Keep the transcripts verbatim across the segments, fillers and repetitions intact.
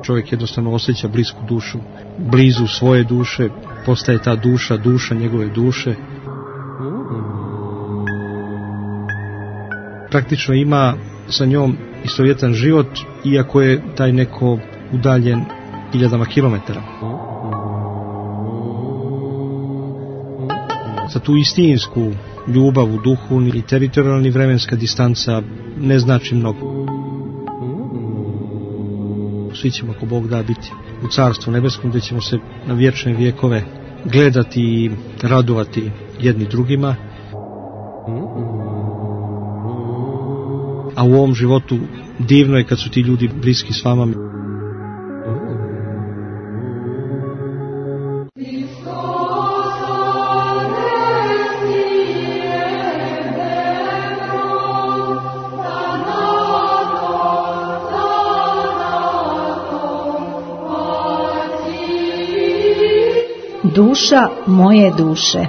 čovjek jednostavno osjeća blisku dušu, blizu svoje duše, postaje ta duša, duša njegove duše. Praktično ima sa njom istovjetan život, iako je taj neko udaljen hiljadama kilometara. Za tu istinsku ljubav u duhu i teritorijalni vremenska distanca ne znači mnogo. Svi ćemo, ako Bog da, biti u Carstvu nebeskom, gdje ćemo se na vječne vjekove gledati i radovati jedni drugima. A u ovom životu divno je kad su ti ljudi bliski s vama. Duša moje duše.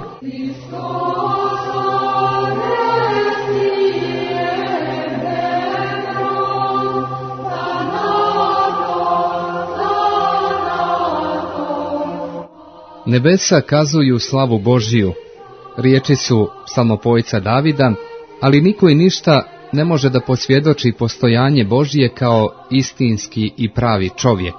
Nebesa kazuju slavu Božiju, riječi su psalmopojca Davida, ali niko i ništa ne može da posvjedoči postojanje Božije kao istinski i pravi čovjek.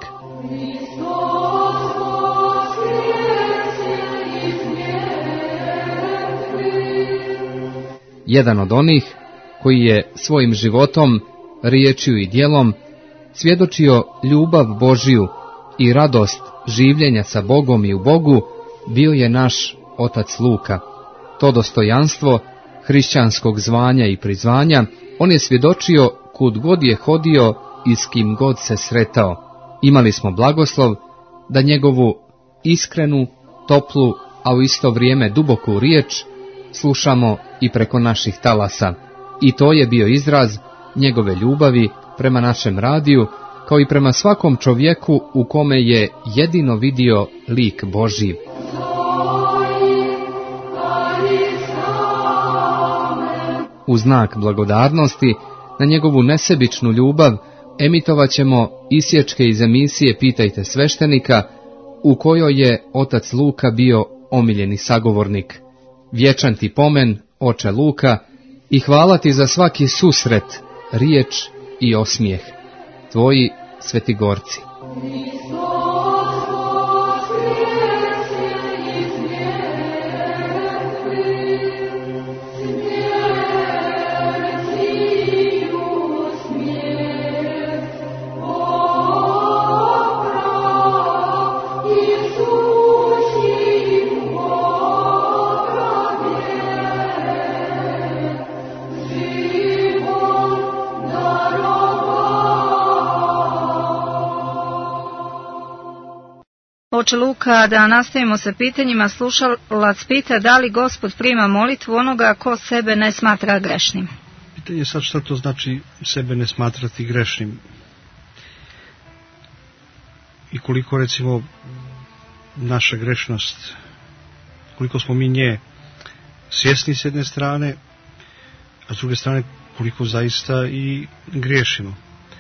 Jedan od onih koji je svojim životom, riječju i djelom svjedočio ljubav Božiju i radost življenja sa Bogom i u Bogu, bio je naš otac Luka. To dostojanstvo hrišćanskog zvanja i prizvanja on je svjedočio kud god je hodio i s kim god se sretao. Imali smo blagoslov da njegovu iskrenu, toplu, a u isto vrijeme duboku riječ slušamo i preko naših talasa. I to je bio izraz njegove ljubavi prema našem radiju, kao i prema svakom čovjeku u kome je jedino vidio lik Božji. U znak blagodarnosti na njegovu nesebičnu ljubav emitovat ćemo isječke iz emisije Pitajte sveštenika, u kojoj je otac Luka bio omiljeni sagovornik. Vječan ti pomen, oče Luka, i hvala ti za svaki susret, riječ i osmijeh. Tvoji Svetigorci. Oče Luka, da nastavimo sa pitanjima. Slušalac pita da li Gospod prima molitvu onoga ko sebe ne smatra grešnim. Pitanje je sad šta to znači sebe ne smatrati grešnim. I koliko recimo naša grešnost, koliko smo mi nje svjesni s jedne strane, a s druge strane koliko zaista i griješimo.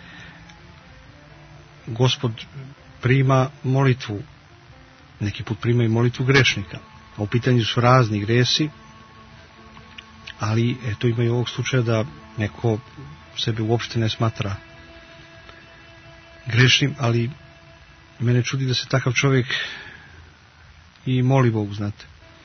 Gospod prima molitvu, neki put prima i molitvu grešnika. A u pitanju su razni gresi, ali eto ima i ovog slučaja da neko sebe uopšte ne smatra grešnim, ali mene čudi da se takav čovjek i moli Bogu, znate.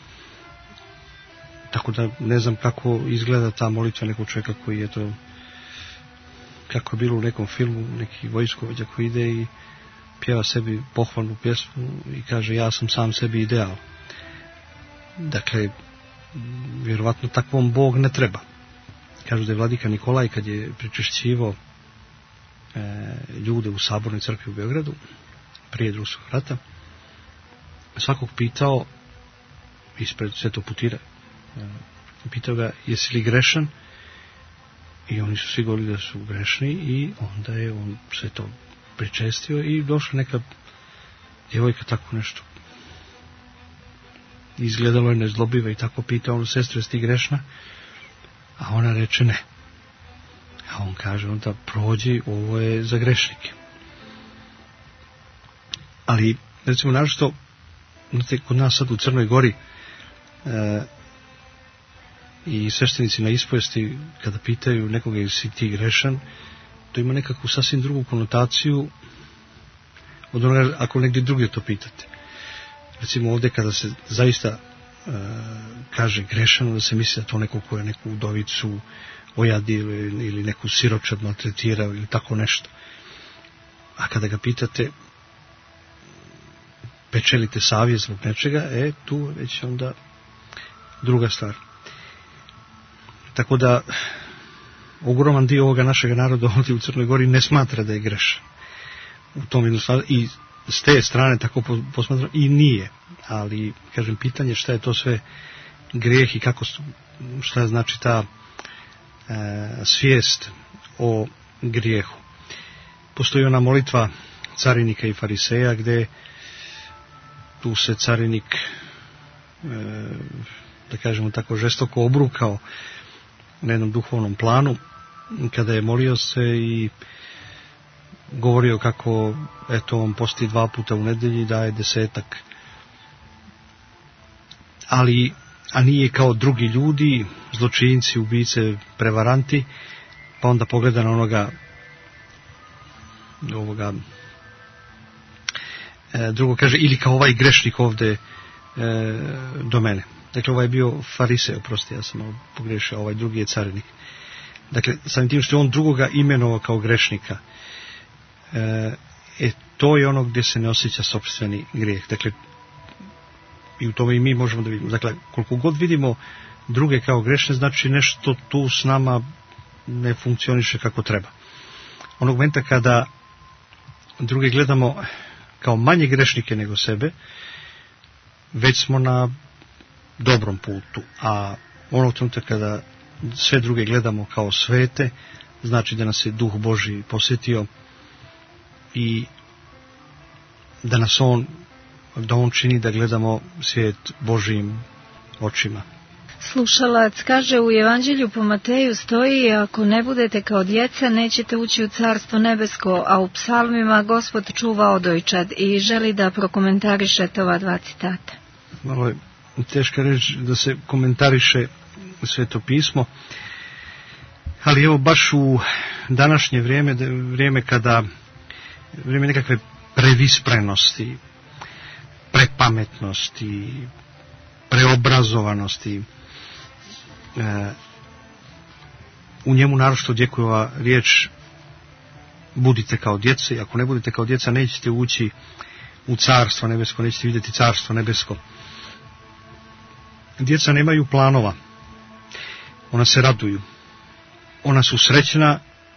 Tako da ne znam kako izgleda ta molitva nekog čovjeka koji je to, kako je bilo u nekom filmu, neki vojskovođa koji ide i pjeva sebi pohvalnu pjesmu i kaže ja sam sam sebi ideal. Dakle, vjerovatno takvom Bog ne treba. Kažu da je vladika Nikolaj kad je pričešćivao e, ljude u Sabornoj crkvi u Beogradu prije Drugog svjetskog rata, svakog pitao ispred Svetog Putira, e, pitao ga jesi li grešan, i oni su svi govorili da su grešni, i onda je on sve to pričestio i došla neka djevojka tako nešto, izgledalo je nezlobiva i tako pita onu sestru jesi ti grešna, a ona reče ne, a on kaže onda prođi, ovo je za grešnike. Ali, recimo, našto, kod nas sad u Crnoj Gori, e, i sveštenici na ispovesti, kada pitaju nekoga jesi ti grešan, to ima nekakvu sasvim drugu konotaciju od onoga ako negdje drugdje to pitate. Recimo ovdje kada se zaista e, kaže grešan, da se misli da to neko ko je neku udovicu ojadi ili, ili neku siročad maltretirao ili tako nešto. A kada ga pitate pečelite savjest zbog nečega, e, tu već onda druga stvar. Tako da ogroman dio ovoga našeg naroda ovdje u Crnoj Gori ne smatra da je grešan. U tom jednostavno, i s te strane tako posmatram, i nije. Ali, kažem, pitanje šta je to sve grijeh i kako, šta znači ta e, svijest o grijehu. Postoji ona molitva carinika i fariseja gdje tu se carinik, e, da kažemo tako, žestoko obrukao na jednom duhovnom planu, kada je molio se i govorio kako, eto, on posti dva puta u nedelji i daje desetak. Ali, a nije kao drugi ljudi, zločinci, ubice, prevaranti, pa onda pogleda na onoga, ovoga, e, drugo kaže, ili kao ovaj grešnik ovdje e, do mene. Dakle, ovaj je bio farisej, oprosti, ja sam malo pogrešio, ovaj drugi je carinik. Dakle, samim tim što je on drugoga imenovao kao grešnika, e, e, to je ono gdje se ne osjeća sopstveni grijeh. Dakle, i u tome i mi možemo da vidimo. Dakle, koliko god vidimo druge kao grešne, znači nešto tu s nama ne funkcioniše kako treba. Onog momenta kada druge gledamo kao manje grešnike nego sebe, već smo na dobrom putu, a onog trenutka kada sve druge gledamo kao svete, znači da nas je Duh Božji posjetio i da nas on, da on čini da gledamo svijet Božjim očima. Slušalac kaže, u Evanđelju po Mateju stoji, ako ne budete kao djeca, nećete ući u Carstvo nebesko, a u psalmima Gospod čuva odojčad, i želi da prokomentarišete ova dva citata. Malo je teška reč da se komentariše Sveto pismo, ali evo baš u današnje vrijeme, vrijeme kada, vrijeme nekakve previsprenosti, prepametnosti, preobrazovanosti, e, u njemu naročito odjekuje ova riječ budite kao djeca, i ako ne budete kao djeca nećete ući u Carstvo nebesko, nećete vidjeti Carstvo nebesko. Djeca nemaju planova, ona se raduju, ona su srećna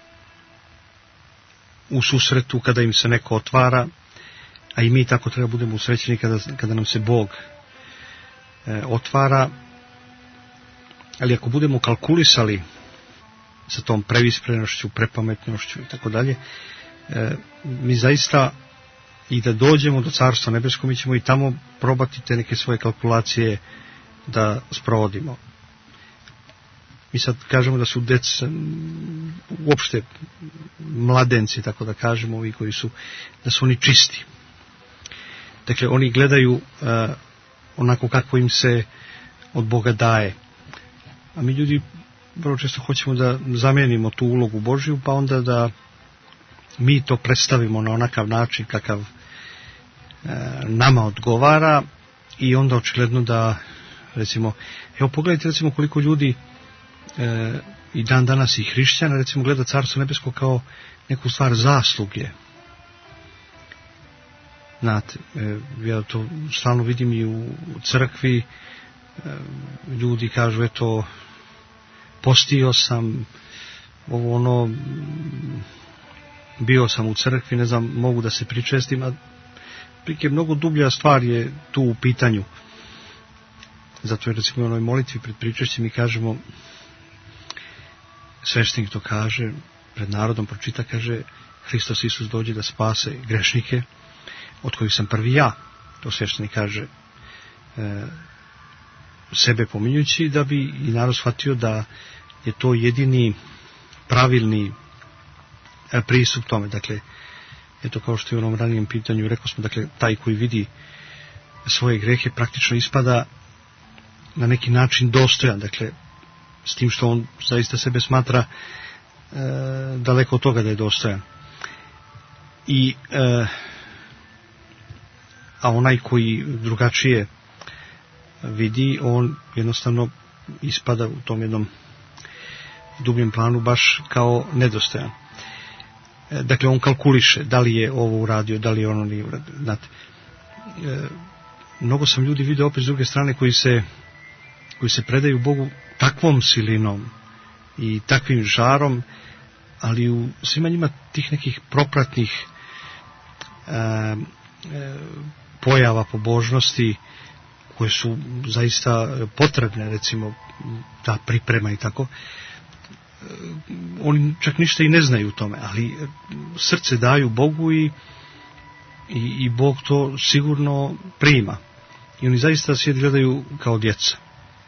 u susretu kada im se neko otvara, a i mi tako treba budemo usrećeni kada, kada nam se Bog e, otvara. Ali ako budemo kalkulisali sa tom previsprenošću, prepametnošću i tako dalje, mi zaista i da dođemo do Carstva nebesko, mi ćemo i tamo probati te neke svoje kalkulacije da sprovodimo. Mi sad kažemo da su deca, uopšte mladenci, tako da kažemo, ovi koji su, da su oni čisti. Dakle, oni gledaju uh, onako kako im se od Boga daje. A mi ljudi vrlo često hoćemo da zamijenimo tu ulogu Božju, pa onda da mi to predstavimo na onakav način kakav e, nama odgovara, i onda očigledno da, recimo, evo pogledajte recimo koliko ljudi e, i dan danas i hrišćana recimo gleda Carstvo nebesko kao neku stvar zasluge. Znate, e, ja to stalno vidim i u crkvi, e, ljudi kažu eto postio sam, ovo ono, bio sam u crkvi, ne znam, mogu da se pričestim, a prike mnogo dublja stvar je tu u pitanju. Zato je recimo u onoj molitvi pred pričešćem mi kažemo, sveštenik to kaže, pred narodom pročita, kaže, Hristos Isus dođe da spase grešnike, od kojih sam prvi ja. To sveštenik kaže e, sebe pominjući, da bi i narod shvatio da je to jedini pravilni pristup tome. Dakle, eto kao što je u onom ranijem pitanju rekao smo, dakle taj koji vidi svoje grehe praktično ispada na neki način dostojan, dakle s tim što on zaista sebe smatra e, daleko od toga da je dostojan. I e, a onaj koji drugačije vidi, on jednostavno ispada u tom jednom dubljem planu baš kao nedostojan. E, dakle on kalkuliše da li je ovo uradio, da li je ono nije uradio. Znate, e, mnogo sam ljudi vidio opet s druge strane koji se koji se predaju Bogu takvom silinom i takvim žarom, ali u svima njima tih nekih propratnih e, e, pojava pobožnosti koje su zaista potrebne, recimo ta priprema i tako, e, oni čak ništa i ne znaju u tome, ali srce daju Bogu i, i, i Bog to sigurno prima. I oni zaista svijet gledaju kao djeca.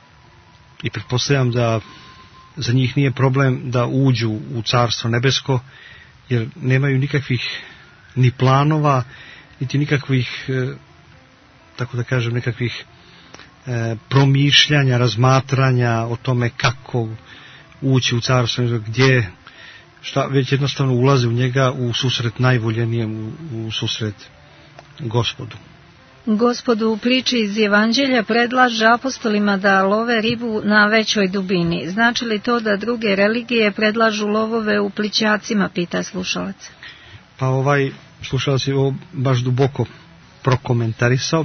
I pretpostavljam da za njih nije problem da uđu u Carstvo nebesko, jer nemaju nikakvih ni planova, niti nikakvih, e, tako da kažem, nekakvih e, promišljanja, razmatranja o tome kako ući u Carstvo nebesko, gdje, šta, već jednostavno ulaze u njega u susret najvoljenijem, u, u susret Gospodu. Gospod u priči iz Evanđelja predlaže apostolima da love ribu na većoj dubini. Znači li to da druge religije predlažu lovove u plićacima, pita slušalac. Pa ovaj slušalac je ovo baš duboko prokomentarisao,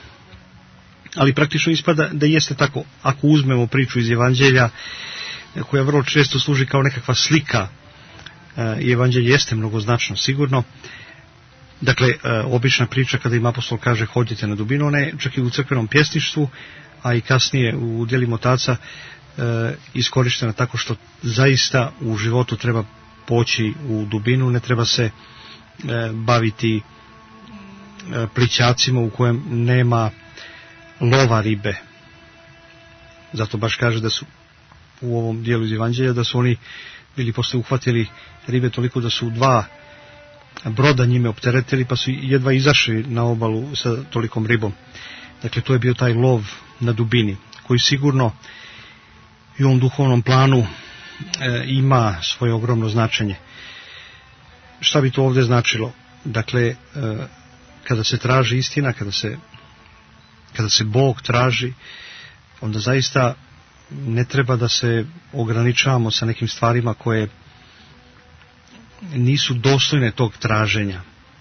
ali praktično ispada da jeste tako. Ako uzmemo priču iz Evanđelja, koja vrlo često služi kao nekakva slika, i Evanđelje jeste mnogoznačno sigurno. Dakle, obična priča kada im apostol kaže hodite na dubinu, ona je čak i u crkvenom pjesništvu, a i kasnije u djelima otaca iskorištena tako što zaista u životu treba poći u dubinu, ne treba se baviti plićacima u kojem nema lova ribe. Zato baš kaže da su u ovom dijelu iz Evanđelja da su oni bili posle uhvatili ribe toliko da su dva broda njime opteretili, pa su jedva izašli na obalu sa tolikom ribom. Dakle, to je bio taj lov na dubini, koji sigurno i u ovom duhovnom planu e, ima svoje ogromno značenje. Šta bi to ovdje značilo? Dakle, e, kada se traži istina, kada se, kada se Bog traži, onda zaista ne treba da se ograničavamo sa nekim stvarima koje nisu dostojne tog traženja.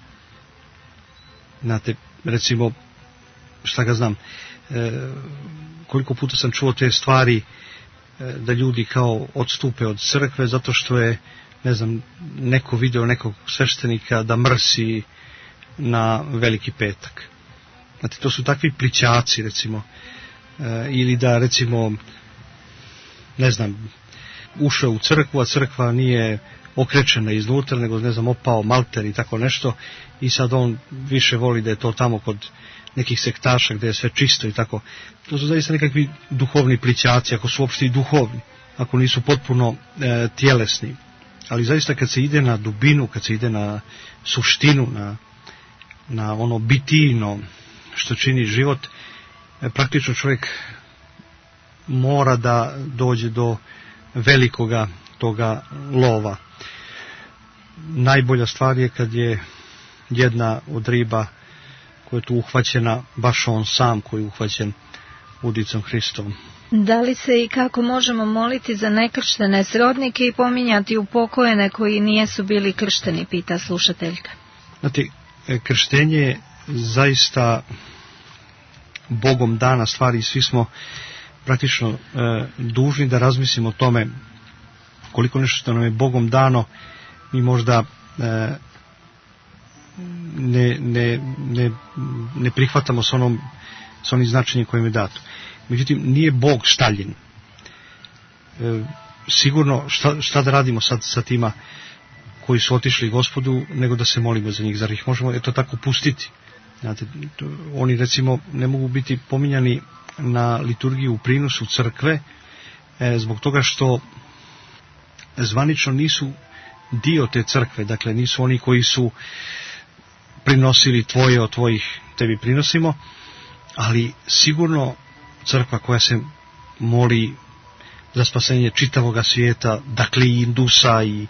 Znate, recimo, šta ga znam, e, koliko puta sam čuo te stvari, e, da ljudi kao odstupe od crkve zato što je, ne znam, neko video nekog sveštenika da mrsi na Veliki petak. Znate, to su takvi plićaci, recimo, e, ili da, recimo, ne znam, ušao u crkvu, a crkva nije okrečena iznutra, nego, ne znam, opao malter i tako nešto, i sad on više voli da je to tamo kod nekih sektaša gdje je sve čisto i tako. To su zaista nekakvi duhovni plićaci, ako su uopšte i duhovni, ako nisu potpuno e, tjelesni. Ali zaista kad se ide na dubinu, kad se ide na suštinu, na, na ono bitijno što čini život, e, praktično čovjek mora da dođe do velikoga toga lova. Najbolja stvar je kad je jedna od riba koja je tu uhvaćena, baš on sam koji je uhvaćen udicom Hristovom. Da li se i kako možemo moliti za nekrštene srodnike i pominjati upokojene koji nijesu bili kršteni, pita slušateljka. Znate, krštenje je zaista Bogom dana stvar i svi smo praktično e, dužni da razmislimo o tome koliko nešto što nam je Bogom dano mi možda e, ne, ne, ne, ne prihvatamo s, onom, s onim značenjem kojim je dato. Međutim, nije Bog Staljin. E, sigurno šta, šta da radimo sad sa tima koji su otišli Gospodu, nego da se molimo za njih. Zar ih možemo eto tako pustiti? Znate, to, oni recimo ne mogu biti pominjani na liturgiju u prinosu crkve e, zbog toga što zvanično nisu dio te crkve, dakle nisu oni koji su prinosili, tvoje od tvojih tebi prinosimo, ali sigurno crkva koja se moli za spasenje čitavoga svijeta, dakle i Indusa i,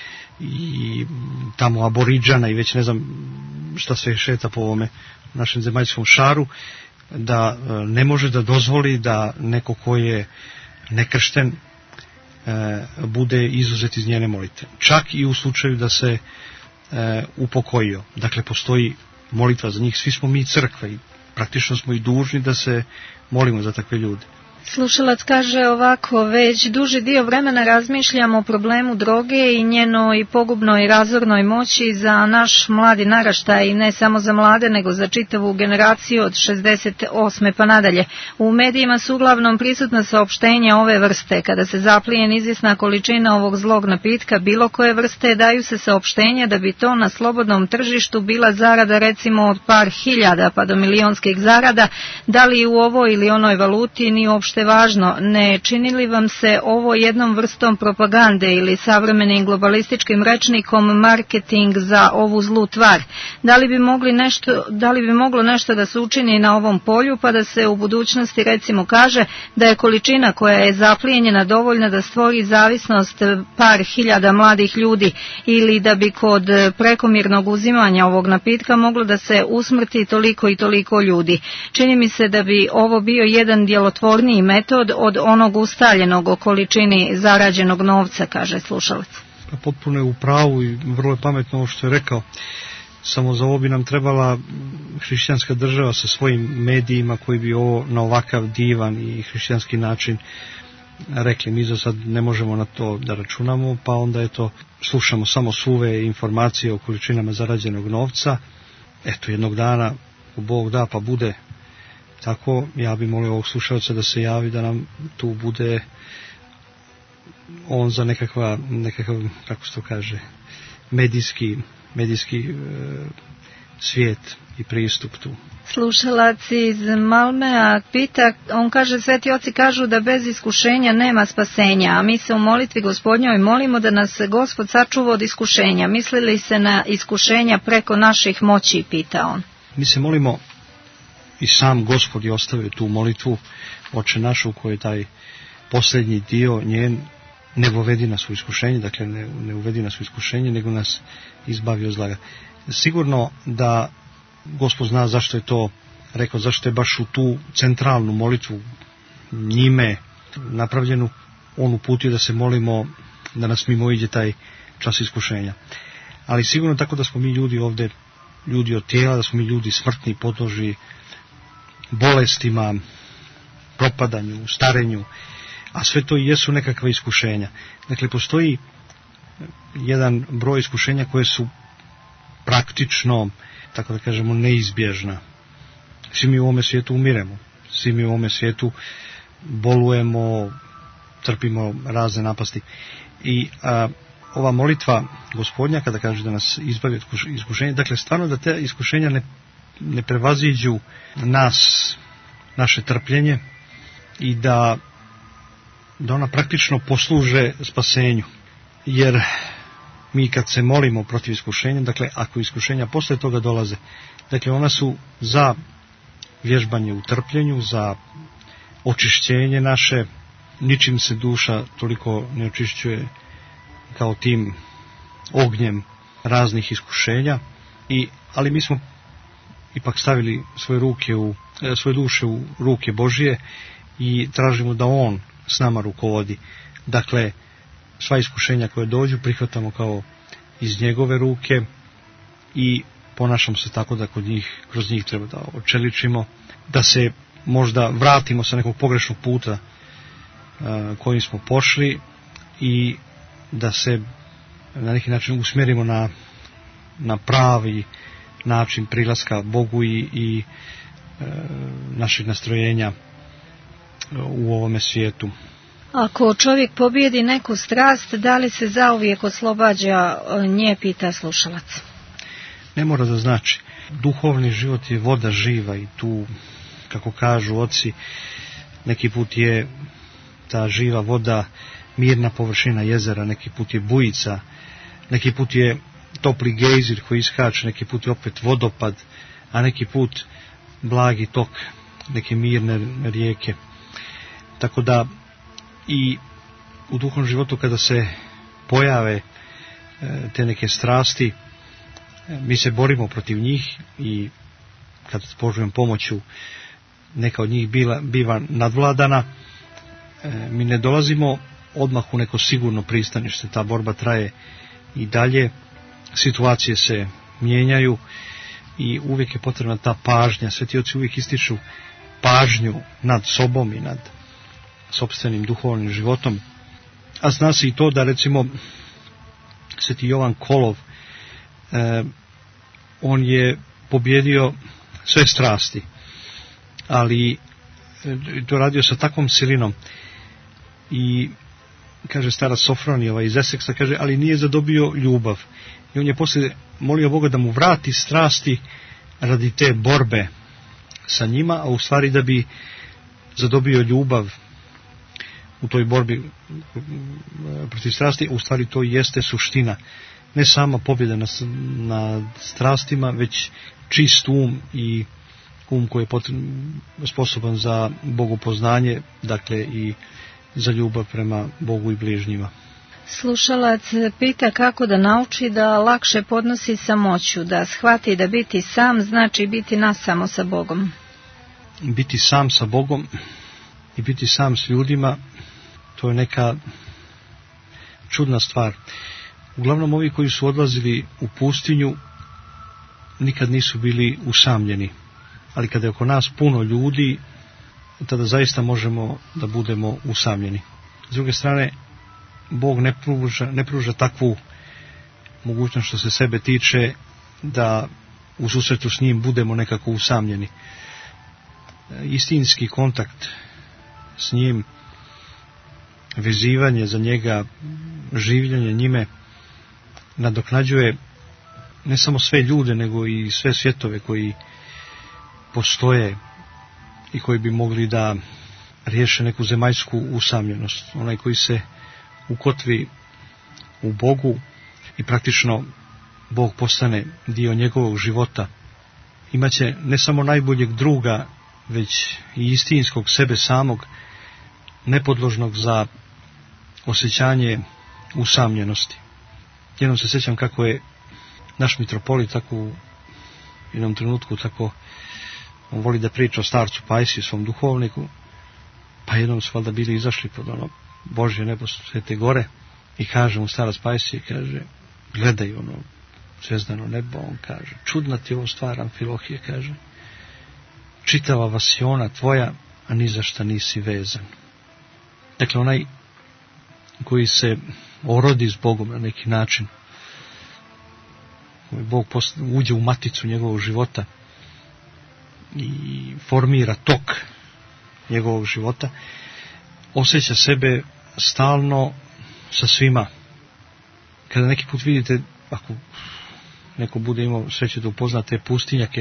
i tamo Aboriđana i već ne znam šta sve šeta po ovome našem zemaljskom šaru, da ne može da dozvoli da neko ko je nekršten e, bude izuzet iz njene molitve. Čak i u slučaju da se e, upokojio. Dakle, postoji molitva za njih. Svi smo mi crkva i praktično smo i dužni da se molimo za takve ljude. Slušalac kaže ovako, već duži dio vremena razmišljamo o problemu droge i njenoj pogubnoj razornoj moći za naš mladi naraštaj, i ne samo za mlade, nego za čitavu generaciju od šezdeset osme pa nadalje. U medijima su uglavnom prisutna saopštenja ove vrste. Kada se zaplije izvjesna količina ovog zlog napitka, bilo koje vrste, daju se saopštenja da bi to na slobodnom tržištu bila zarada recimo od par hiljada pa do milionskih zarada, da li u ovoj ili onoj valuti, ni uopšte važno. Ne čini li vam se ovo jednom vrstom propagande ili savremenim globalističkim rečnikom marketing za ovu zlu tvar? Da li bi mogli nešto, da li bi moglo nešto da se učini na ovom polju, pa da se u budućnosti recimo kaže da je količina koja je zaplijenjena dovoljna da stvori zavisnost par hiljada mladih ljudi, ili da bi kod prekomjernog uzimanja ovog napitka moglo da se usmrti toliko i toliko ljudi? Čini mi se da bi ovo bio jedan djelotvorniji metod od onog ustaljenog o količini zarađenog novca, kaže slušalac. Pa potpuno je u pravu i vrlo je pametno ovo što je rekao. Samo za ovo bi nam trebala hrišćanska država sa svojim medijima koji bi ovo na ovakav divan i hrišćanski način rekli. Mi za sad ne možemo na to da računamo, pa onda eto slušamo samo suve informacije o količinama zarađenog novca. Eto, jednog dana, Bog da, pa bude tako. Ja bi molio ovog slušalca da se javi, da nam tu bude on za nekakva, nekakav, kako se to kaže, medijski, medijski e, svijet i pristup tu. Slušalac iz Malmea pita, on kaže, sveti oci kažu da bez iskušenja nema spasenja, a mi se u molitvi Gospodnjoj molimo da nas Gospod sačuva od iskušenja. Misli li se na iskušenja preko naših moći, pita on. Mi se molimo i sam Gospod je ostavio tu molitvu, Oče naš, u kojoj je taj posljednji dio njen, ne uvedi nas u iskušenje, dakle ne, ne uvedi nas u iskušenje, nego nas izbavi od zla. Sigurno da Gospod zna zašto je to rekao, zašto je baš u tu centralnu molitvu njime napravljenu, on uputio da se molimo, da nas mimo iđe taj čas iskušenja. Ali sigurno tako da smo mi ljudi ovdje, ljudi od tijela, da smo mi ljudi smrtni, podloži bolestima, propadanju, starenju, a sve to i jesu nekakva iskušenja. Dakle, postoji jedan broj iskušenja koje su praktično, tako da kažemo, neizbježna. Svi mi u ovome svijetu umiremo, svi mi u ovome svijetu bolujemo, trpimo razne napasti. I a, ova molitva Gospodnja, kada kaže da nas izbavi od iskušenja, dakle, stvarno da te iskušenja ne, ne prevaziđu nas, naše trpljenje, i da, da ona praktično posluže spasenju. Jer mi kad se molimo protiv iskušenja, dakle, ako iskušenja posle toga dolaze, dakle, ona su za vježbanje u trpljenju, za očišćenje naše. Ničim se duša toliko ne očišćuje kao tim ognjem raznih iskušenja, i, ali mi smo ipak stavili svoje ruke u, svoje duše u ruke Božije i tražimo da On s nama rukovodi. Dakle, sva iskušenja koje dođu prihvatamo kao iz njegove ruke i ponašamo se tako da kod njih, kroz njih treba da očeličimo, da se možda vratimo sa nekog pogrešnog puta a, kojim smo pošli, i da se na neki način usmjerimo na, na pravi način prilaska Bogu i, i e, našeg nastrojenja u ovome svijetu. Ako čovjek pobjedi neku strast, da li se zauvijek oslobađa nje, pita slušalac. Ne mora da znači. Duhovni život je voda živa i tu, kako kažu oci, neki put je ta živa voda mirna površina jezera, neki put je bujica, neki put je topli gejzir koji iskače, neki put je opet vodopad, a neki put blagi tok neke mirne rijeke. Tako da i u duhovnom životu kada se pojave te neke strasti, mi se borimo protiv njih i kad s Božjom pomoću neka od njih bila, biva nadvladana, mi ne dolazimo odmah u neko sigurno pristanište. Ta borba traje i dalje, situacije se mijenjaju i uvijek je potrebna ta pažnja. Sveti oci uvijek ističu pažnju nad sobom i nad sopstvenim duhovnim životom. A zna se i to da recimo Sveti Jovan Kolov, eh, on je pobjedio sve strasti, ali to radio sa takvom silinom i kaže stara Sofronijeva iz Eseksa, kaže, ali nije zadobio ljubav. I on je poslije molio Boga da mu vrati strasti radi te borbe sa njima, a u stvari da bi zadobio ljubav u toj borbi protiv strasti. U stvari to jeste suština. Ne sama pobjeda nad, nad strastima, već čist um i um koji je potrebno, sposoban za bogopoznanje, dakle i za ljubav prema Bogu i bližnjima. Slušalac pita kako da nauči da lakše podnosi samoću, da shvati da biti sam znači biti nasamo sa Bogom. Biti sam sa Bogom i biti sam s ljudima, to je neka čudna stvar. Uglavnom ovi koji su odlazili u pustinju nikad nisu bili usamljeni, ali kada je oko nas puno ljudi, tada zaista možemo da budemo usamljeni. S druge strane, Bog ne pruža, ne pruža takvu mogućnost što se sebe tiče da u susretu s njim budemo nekako usamljeni. Istinski kontakt s njim, vezivanje za njega, življenje njime nadoknađuje ne samo sve ljude, nego i sve svjetove koji postoje i koji bi mogli da riješe neku zemaljsku usamljenost. Onaj koji se ukotvi u Bogu i praktično Bog postane dio njegovog života, imaće ne samo najboljeg druga, već i istinskog sebe samog, nepodložnog za osjećanje usamljenosti. Jednom se sjećam kako je naš mitropolit tako u jednom trenutku tako on voli da priča o starcu Pajsiju, svom duhovniku, pa jednom su valjda bili izašli pod ono Božje nebo Svete gore i kaže mu starac Pajsije, kaže, gledaj ono zvezdano nebo, on kaže, čudna ti ovo stvar, Amfilohije, kaže, čitava vasiona tvoja, a ni za šta nisi vezan. Dakle, onaj koji se orodi s Bogom na neki način, koji Bog uđe u maticu njegovog života i formira tok njegovog života, osjeća sebe stalno sa svima. Kada neki put vidite, ako neko bude imao sreće da upozna te pustinjake,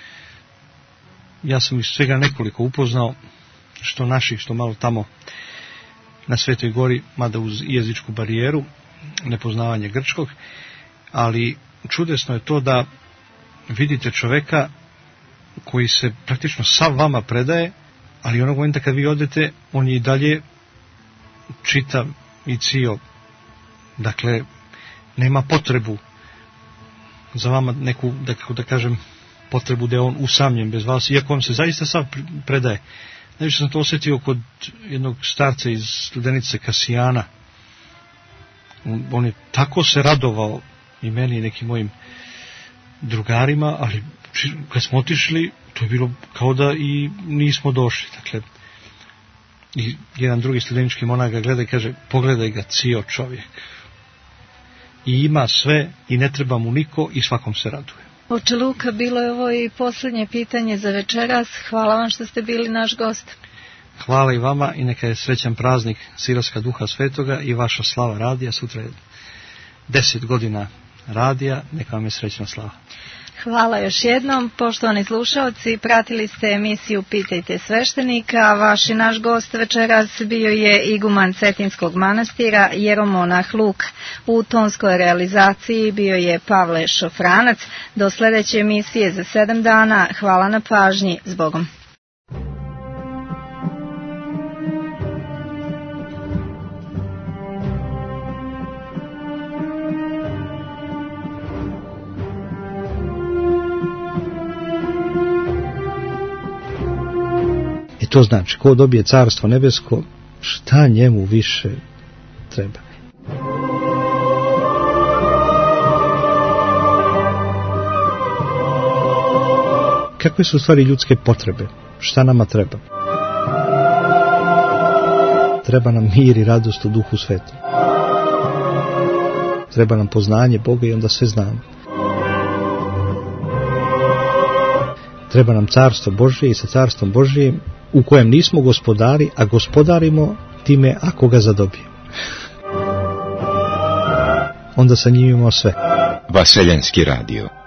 ja sam ih svega nekoliko upoznao, što naših, što malo tamo na Svetoj gori, mada uz jezičku barijeru, nepoznavanje grčkog, ali čudesno je to da vidite čoveka koji se praktično sav vama predaje, ali onog momenta kad vi odete, on je i dalje čitav i cio. Dakle, nema potrebu za vama neku, da, kako da kažem, potrebu da je on usamljen bez vas, iako vam se zaista sav predaje. Najviše sam to osjetio kod jednog starca iz Studenice Kasijana. On, on je tako se radovao i meni i nekim mojim drugarima, ali kad smo otišli, to je bilo kao da i nismo došli. Dakle, i jedan drugi studenički monah ga gleda i kaže, pogledaj ga, cio čovjek. I ima sve i ne treba mu niko i svakom se raduje. Oče Luka, bilo je ovo i posljednje pitanje za večeras. Hvala vam što ste bili naš gost. Hvala i vama i neka je srećan praznik Silaska Duha Svetoga i vaša slava radija. Sutra je deset godina radija, neka vam je srećna slava. Hvala još jednom. Poštovani slušalci, pratili ste emisiju Pitajte sveštenika. Vaš i naš gost večeras bio je iguman Cetinskog manastira jeromonah Luk. U tonskoj realizaciji bio je Pavle Šofranac. Do sljedeće emisije za sedam dana. Hvala na pažnji. Zbogom. To znači, ko dobije carstvo nebesko, šta njemu više treba? Kakve su u stvari ljudske potrebe? Šta nama treba? Treba nam mir i radost u Duhu Svetom. Treba nam poznanje Boga i onda sve znamo. Treba nam carstvo Božje i sa carstvom Božjim u kojem nismo gospodari, a gospodarimo time ako ga zadobijemo. Onda sa njim imamo sve. Vaseljenski radio.